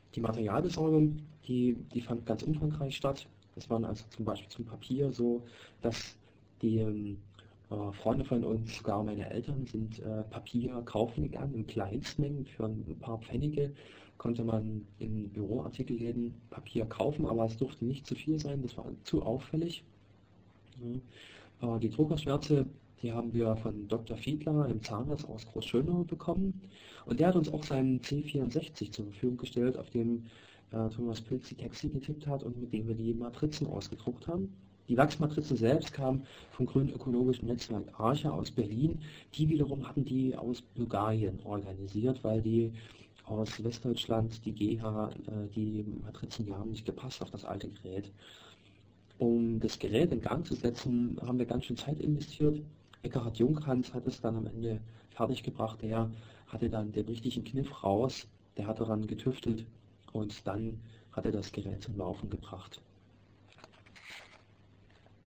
Die Materialbesorgung, die fand ganz umfangreich statt. Das waren also zum Beispiel zum Papier so, dass die Freunde von uns, sogar meine Eltern, sind Papier kaufen gegangen in Kleinstmengen für ein paar Pfennige. Konnte man in Büroartikelläden Papier kaufen, aber es durfte nicht zu viel sein, das war zu auffällig. Die Druckerschwärze, die haben wir von Dr. Fiedler, einem Zahnarzt aus Großschönau, bekommen. Und der hat uns auch seinen C64 zur Verfügung gestellt, auf dem Thomas Pilz die Texte getippt hat und mit dem wir die Matrizen ausgedruckt haben. Die Wachsmatrizen selbst kamen vom Grünen Ökologischen Netzwerk Arche aus Berlin. Die wiederum hatten die aus Bulgarien organisiert, weil die aus Westdeutschland, die GH, die Matrizen, die haben nicht gepasst auf das alte Gerät. Um das Gerät in Gang zu setzen, haben wir ganz schön Zeit investiert. Eckhard Junghans hat es dann am Ende fertiggebracht. Der hatte dann den richtigen Kniff raus, der hat daran getüftelt und dann hat er das Gerät zum Laufen gebracht.